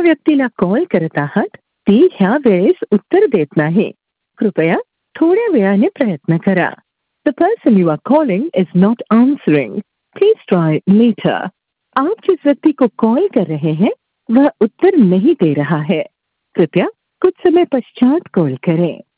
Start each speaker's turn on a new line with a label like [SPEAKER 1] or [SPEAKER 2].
[SPEAKER 1] व्यक्तीला कॉल करत आहात ती ह्या वेळेस उत्तर देत नाही. कृपया थोड्या वेळाने प्रयत्न करा. The person you are calling is not answering. Please try later. आप जिस व्यक्ति को कॉल कर रहे हैं वह उत्तर नहीं दे रहा है. कृपया कुछ समय पश्चात कॉल करें.